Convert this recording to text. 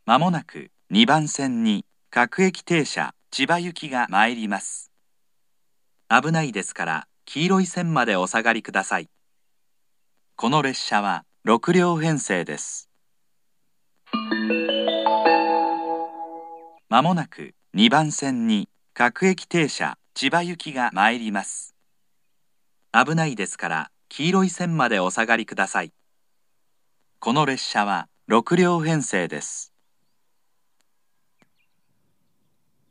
まもなく2番線に各駅停車千葉行きが参ります。危ないですから黄色い線までお下がりください。この列車は6両編成です。まもなく2番線に各駅停車千葉行きが参ります。危ないですから黄色い線までお下がりください。この列車は6両編成です。